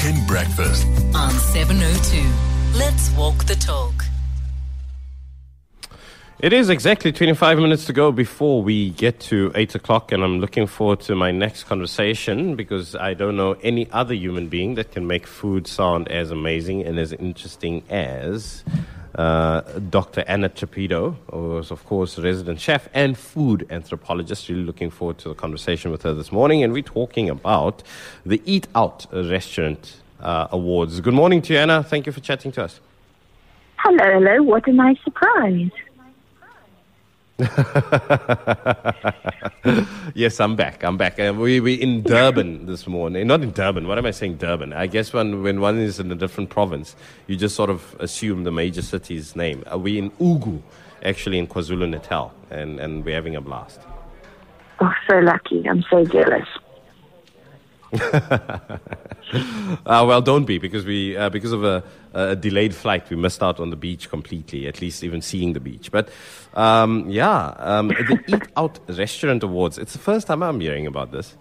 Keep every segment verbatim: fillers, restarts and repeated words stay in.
Weekend Breakfast on seven oh two. Let's walk the talk. It is exactly twenty-five minutes to go before we get to eight o'clock, and I'm looking forward to my next conversation because I don't know any other human being that can make food sound as amazing and as interesting as uh, Doctor Anna Trapido, who is, of course, a resident chef and food anthropologist. Really looking forward to the conversation with her this morning, and we're talking about the Eat Out Restaurant uh, Awards. Good morning to you, Anna. Thank you for chatting to us. Hello, hello. What a nice surprise. Yes, I'm back. I'm back. Uh, we we in Durban this morning. Not in Durban. What am I saying? Durban. I guess when when one is in a different province, you just sort of assume the major city's name. Uh, we in Ugu, actually in KwaZulu Natal, and and we're having a blast. Oh, so lucky. I'm so jealous. uh, well, don't be, because we uh, because of a, a delayed flight, we missed out on the beach completely. At least even seeing the beach. But um, yeah, um, the Eat Out Restaurant Awards. It's the first time I'm hearing about this.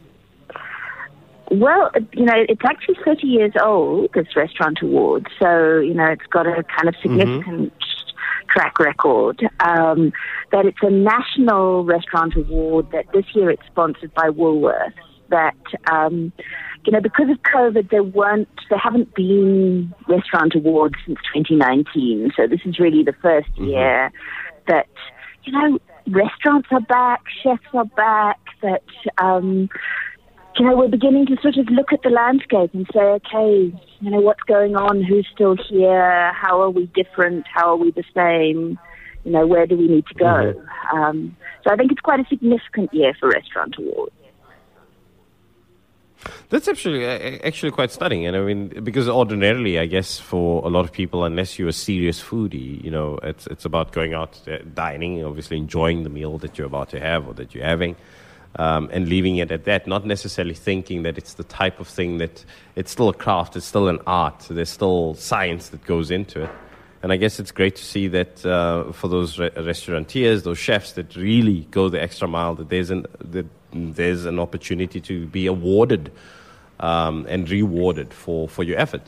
Well, you know, it's actually thirty years old, this restaurant award. So you know, it's got a kind of significant mm-hmm. track record. Um, that it's a national restaurant award. That this year it's sponsored by Woolworths. That, um, you know, because of COVID, there weren't, there haven't been restaurant awards since twenty nineteen. So this is really the first mm-hmm. year that, you know, restaurants are back, chefs are back, that, um, you know, we're beginning to sort of look at the landscape and say, okay, you know, what's going on? Who's still here? How are we different? How are we the same? You know, where do we need to go? Mm-hmm. Um, so I think it's quite a significant year for restaurant awards. That's actually actually quite stunning, and I mean, because ordinarily, I guess for a lot of people, unless you're a serious foodie, you know, it's it's about going out uh, dining, obviously enjoying the meal that you're about to have or that you're having, um, and leaving it at that. Not necessarily thinking that it's the type of thing that it's still a craft, it's still an art. There's still science that goes into it, and I guess it's great to see that uh, for those re- restaurateurs, those chefs that really go the extra mile, that there's an that there's an opportunity to be awarded um, and rewarded for, for your effort.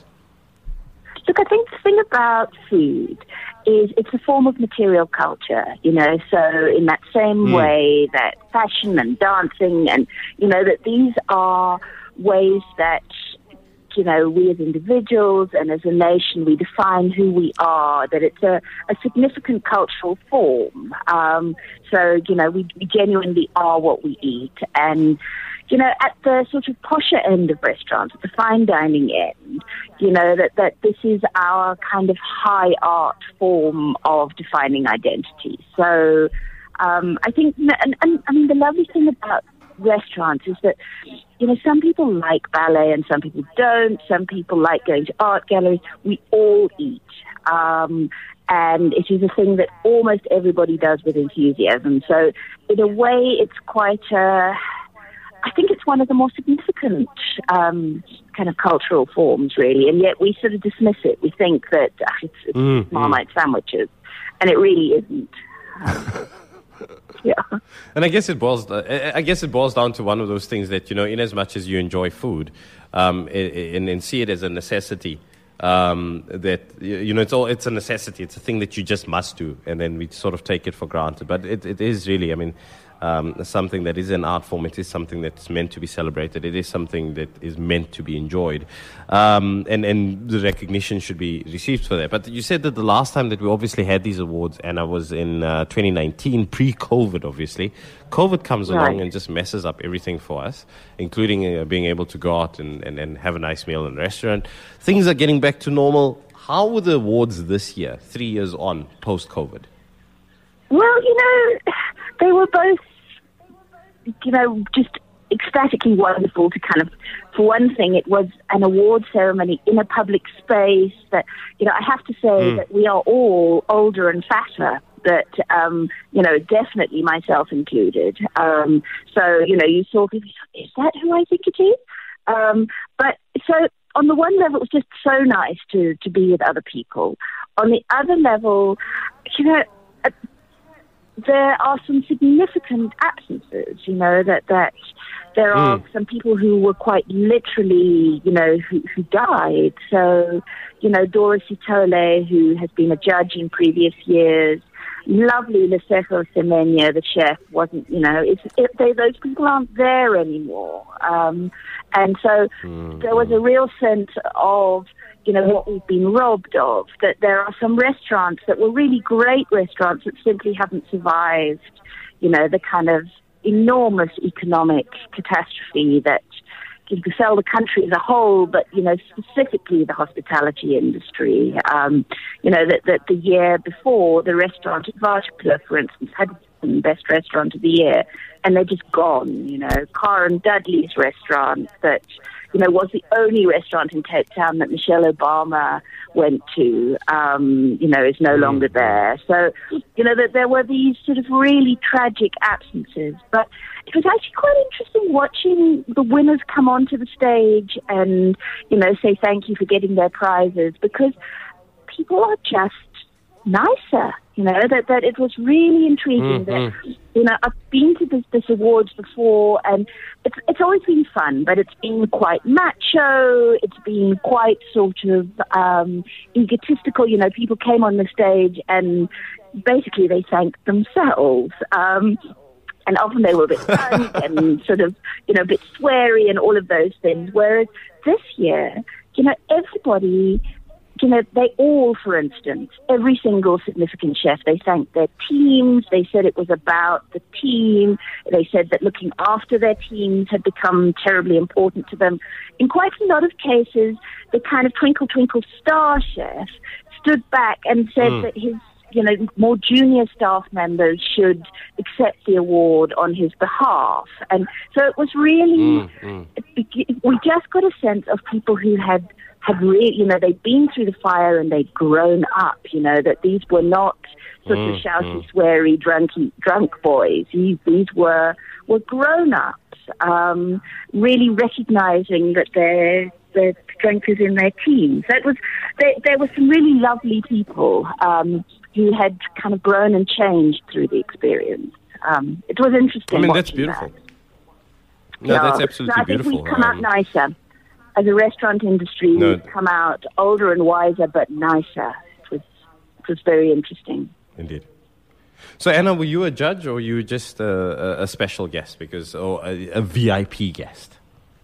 Look, I think the thing about food is it's a form of material culture, you know, so in that same mm. way that fashion and dancing and, you know, that these are ways that, you know, we as individuals and as a nation, we define who we are, that it's a, a significant cultural form. Um, so, you know, we, we genuinely are what we eat. And, you know, at the sort of posher end of restaurants, at the fine dining end, you know, that, that this is our kind of high art form of defining identity. So um, I think, and, and I mean, the lovely thing about restaurants is that, you know, some people like ballet and some people don't. Some people like going to art galleries. We all eat. Um, and it is a thing that almost everybody does with enthusiasm. So in a way, it's quite a, I think it's one of the more significant um, kind of cultural forms, really. And yet we sort of dismiss it. We think that uh, it's, it's mm, Marmite mm. sandwiches. And it really isn't. Um, Yeah, and I guess it boils. I guess it boils down to one of those things that, you know, in as much as you enjoy food, um, and, and see it as a necessity. Um, that, you know, it's all it's a necessity. It's a thing that you just must do, and then we sort of take it for granted. But it, it is really, I mean, um, something that is an art form. It is something that's meant to be celebrated. It is something that is meant to be enjoyed, um, and and the recognition should be received for that. But you said that the last time that we obviously had these awards, and I was in uh, twenty nineteen, pre-COVID, obviously. COVID comes right. along and just messes up everything for us, including uh, being able to go out and, and, and have a nice meal in a restaurant. Things are getting back to normal. How were the awards this year, three years on, post-COVID? Well, you know, they were both, you know, just ecstatically wonderful to kind of, for one thing, it was an award ceremony in a public space that, you know, I have to say mm. that we are all older and fatter, but, um, you know, definitely myself included. Um, so, you know, you saw people, is that who I think it is? Um, but so on the one level, it was just so nice to, to be with other people. On the other level, you know, there are some significant absences, you know, that, that there are mm. some people who were quite literally, you know, who, who died. So, you know, Dora Sitole, who has been a judge in previous years, lovely Lesego Semenya, the chef, wasn't, you know, it's, it, they, those people aren't there anymore. Um, and so mm. there was a real sense of, you know, what we've been robbed of, that there are some restaurants that were really great restaurants that simply haven't survived, you know, the kind of enormous economic catastrophe that you could sell the country as a whole, but, you know, specifically the hospitality industry. Um, you know, that, that the year before, the restaurant at Vaartjie, for instance, had the best restaurant of the year, and they're just gone, you know. Karen Dudley's restaurant that, you know, was the only restaurant in Cape Town that Michelle Obama went to, um, you know, is no longer there. So, you know, that there were these sort of really tragic absences. But it was actually quite interesting watching the winners come onto the stage and, you know, say thank you for getting their prizes, because people are just nicer, you know, that, that it was really intriguing mm-hmm. that, you know, I've been to this, this awards before, and it's it's always been fun, but it's been quite macho, it's been quite sort of um, egotistical, you know, people came on the stage and basically they thanked themselves, um, and often they were a bit drunk and sort of, you know, a bit sweary and all of those things, whereas this year, you know, everybody... You know, they all, for instance, every single significant chef, they thanked their teams. They said it was about the team. They said that looking after their teams had become terribly important to them. In quite a lot of cases, the kind of twinkle, twinkle star chef stood back and said mm. that his, you know, more junior staff members should accept the award on his behalf. And so it was really, mm, mm. It, we just got a sense of people who had had really, you know, they'd been through the fire and they'd grown up, you know, that these were not sort mm, of shouty, mm. sweary, drunky, drunk boys. These, these were, were grown-ups, um, really recognizing that they're, they're drinkers in their teams. That was, there, there were some really lovely people um, who had kind of grown and changed through the experience. Um, it was interesting. I mean, that's beautiful. That. No, yeah. that's absolutely so I think beautiful. We've come um, out nicer. As a restaurant industry, no. we've come out older and wiser, but nicer. It was, it was very interesting. Indeed. So, Anna, were you a judge or you were just a, a, a special guest, because or a, a V I P guest?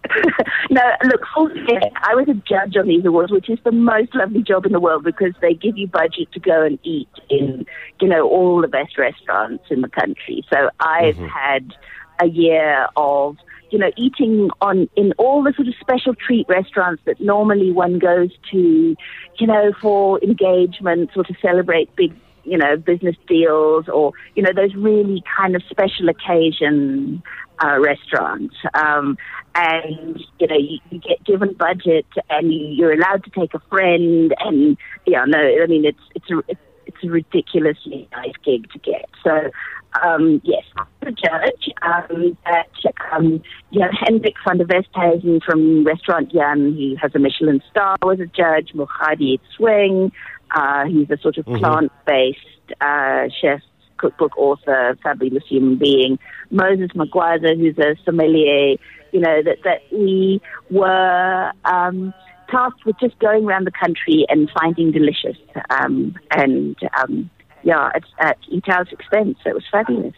No, look, I was a judge on these awards, which is the most lovely job in the world, because they give you budget to go and eat in, you know, all the best restaurants in the country. So I've mm-hmm. had a year of, you know, eating on in all the sort of special treat restaurants that normally one goes to, you know, for engagements or to celebrate big, you know, business deals, or, you know, those really kind of special occasion uh, restaurants. Um, and, you know, you, you get given budget and you, you're allowed to take a friend, and, yeah, no, I mean, it's, it's a, it's, it's a ridiculously nice gig to get. So, Um, yes, the judge, um, that, um, you know, Hendrik van der Westhuizen from Restaurant Jan, he has a Michelin star, was a judge. Mogadi Swing, uh, he's a sort of mm-hmm. plant-based, uh, chef, cookbook author, fabulous human being. Moses Magwaza, who's a sommelier, you know, that, that we were, um, tasked with just going around the country and finding delicious, um, and, um, yeah, at, at Itao's expense. So it was fabulous.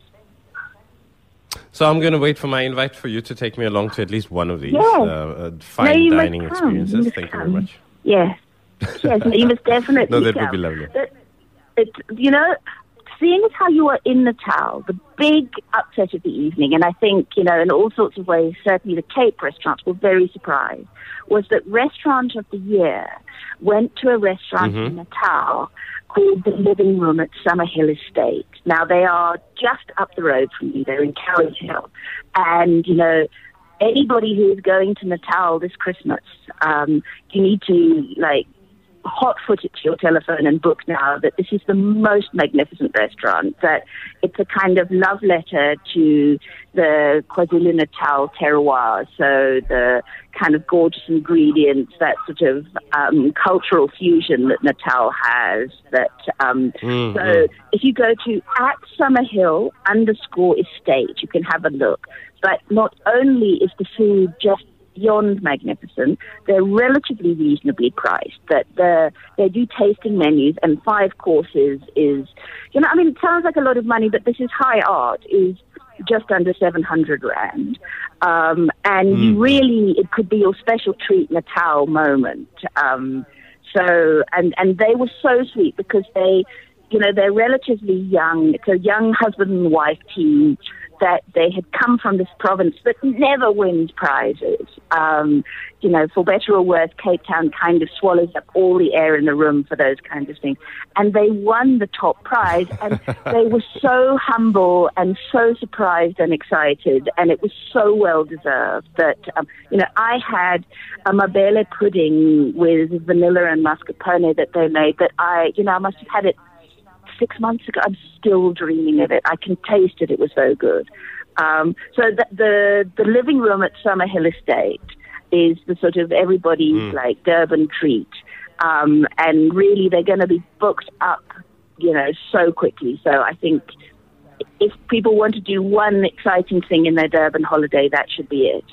So I'm going to wait for my invite for you to take me along to at least one of these yes. uh, fine no, dining come. experiences. You Thank come. you very much. Yes. Yes, you must definitely No, that come. would be lovely. It, it, you know, seeing as how you were in Natal, the big upset of the evening, and I think, you know, in all sorts of ways, certainly the Cape restaurants were very surprised, was that Restaurant of the Year went to a restaurant mm-hmm. in Natal called The Living Room at Summerhill Estate. Now, they are just up the road from me. They're in Carriage Hill. And, you know, anybody who's going to Natal this Christmas, um, you need to, like, hot-foot it to your telephone and book now that this is the most magnificent restaurant, that it's a kind of love letter to the KwaZulu-Natal terroir, so the kind of gorgeous ingredients, that sort of um, cultural fusion that Natal has. That um, mm-hmm. So if you go to at Summerhill underscore estate, you can have a look. But not only is the food just beyond magnificent, they're relatively reasonably priced. That the they do tasting menus, and five courses is, you know, I mean, it sounds like a lot of money, but this is high art, is just under seven hundred rand. Um, and mm. you really, it could be your special treat Natal moment. Um, so, and, and they were so sweet because they, you know, they're relatively young. It's a young husband and wife team that they had come from this province that never wins prizes. Um, you know, for better or worse, Cape Town kind of swallows up all the air in the room for those kinds of things. And they won the top prize, and they were so humble and so surprised and excited, and it was so well deserved that, um, you know, I had a mabele pudding with vanilla and mascarpone that they made that I, you know, I must have had it six months ago. I'm still dreaming of it. I can taste it. It was so good. Um, so the, the the living room at Summerhill Estate is the sort of everybody's mm. like Durban treat. Um, and really they're going to be booked up, you know, so quickly. So I think if people want to do one exciting thing in their Durban holiday, that should be it.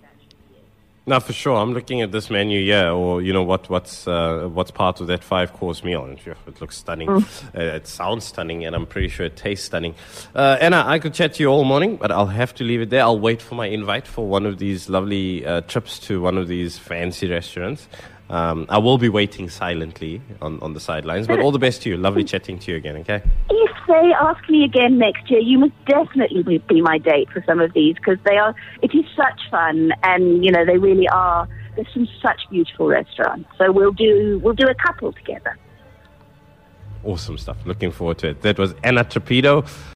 No, for sure. I'm looking at this menu here, or you know what what's uh, what's part of that five course meal, and it looks stunning. Mm. Uh, it sounds stunning, and I'm pretty sure it tastes stunning. Uh, Anna, I could chat to you all morning, but I'll have to leave it there. I'll wait for my invite for one of these lovely uh, trips to one of these fancy restaurants. Um, I will be waiting silently on, on the sidelines, but all the best to you. Lovely chatting to you again, okay? If they ask me again next year, you must definitely be my date for some of these, because they are, it is such fun, and, you know, they really are, there's some such beautiful restaurants. So we'll do, we'll do a couple together. Awesome stuff. Looking forward to it. That was Anna Trapido.